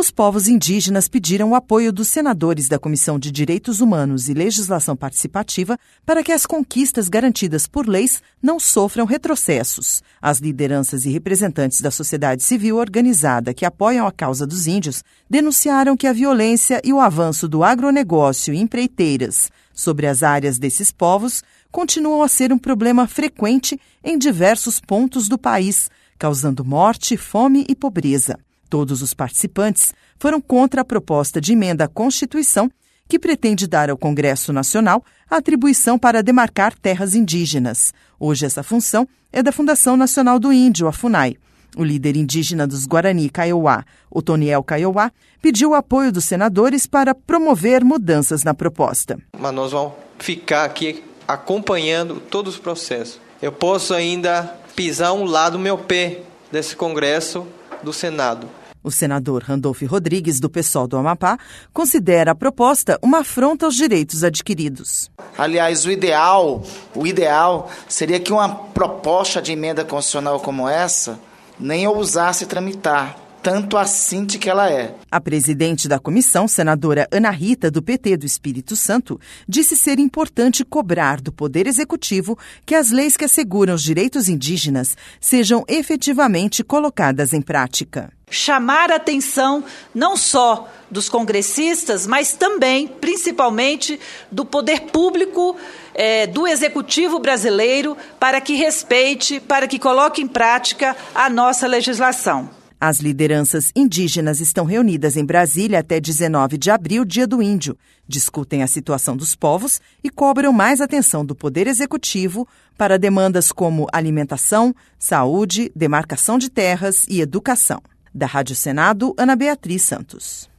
Os povos indígenas pediram o apoio dos senadores da Comissão de Direitos Humanos e Legislação Participativa para que as conquistas garantidas por leis não sofram retrocessos. As lideranças e representantes da sociedade civil organizada que apoiam a causa dos índios denunciaram que a violência e o avanço do agronegócio e empreiteiras sobre as áreas desses povos continuam a ser um problema frequente em diversos pontos do país, causando morte, fome e pobreza. Todos os participantes foram contra a proposta de emenda à Constituição que pretende dar ao Congresso Nacional a atribuição para demarcar terras indígenas. Hoje essa função é da Fundação Nacional do Índio, a FUNAI. O líder indígena dos Guarani Kaiowá, Otoniel Kaiowá, pediu o apoio dos senadores para promover mudanças na proposta. Mas nós vamos ficar aqui acompanhando todos os processos. Eu posso ainda pisar um lado do meu pé desse Congresso do Senado. O senador Randolph Rodrigues, do PSOL do Amapá, considera a proposta uma afronta aos direitos adquiridos. Aliás, o ideal seria que uma proposta de emenda constitucional como essa nem ousasse tramitar, tanto assim que ela é. A presidente da comissão, senadora Ana Rita, do PT do Espírito Santo, disse ser importante cobrar do Poder Executivo que as leis que asseguram os direitos indígenas sejam efetivamente colocadas em prática. Chamar a atenção não só dos congressistas, mas também, principalmente, do poder público, do Executivo brasileiro, para que respeite, para que coloque em prática a nossa legislação. As lideranças indígenas estão reunidas em Brasília até 19 de abril, Dia do Índio. Discutem a situação dos povos e cobram mais atenção do Poder Executivo para demandas como alimentação, saúde, demarcação de terras e educação. Da Rádio Senado, Ana Beatriz Santos.